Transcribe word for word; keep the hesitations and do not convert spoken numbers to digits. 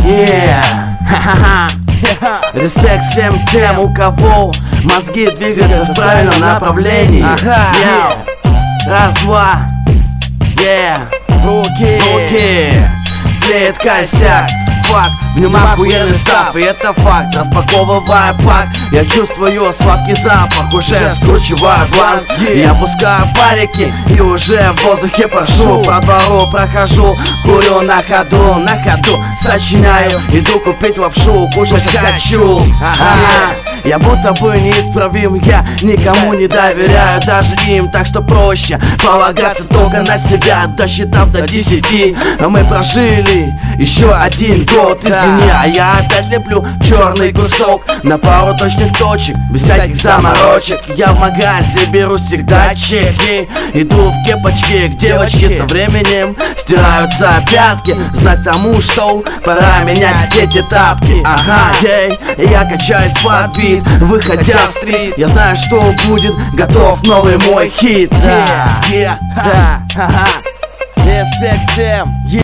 Yeah. Респект всем тем, у кого мозги двигаются в правильном направлении. Yeah. Раз, два. Yeah. Руки, руки. Тлеет косяк. Факт, в нем охуенный став, и это факт. Распаковывая пак, я чувствую сладкий запах. Уже скручиваю бланк, я пускаю парики и уже в воздухе прошу. По двору прохожу, курю на ходу, на ходу сочиняю. Иду купить лапшу, кушать хочу. Ага. Я будто бы неисправим, я никому не доверяю, даже им. Так что проще полагаться только на себя. Досчитав до десяти, мы прожили еще один год. Извини, а я опять леплю черный кусок на пару точных точек, без всяких заморочек. Я в магазе беру всегда чеки, иду в кепочке к девочке. Со временем стираются пятки, знак тому, что пора менять эти тапки. Ага, ей, я качаюсь под бит, выходя в стрит. Я знаю, что будет, готов новый мой хит. Да, yeah, да, ага. Респект всем.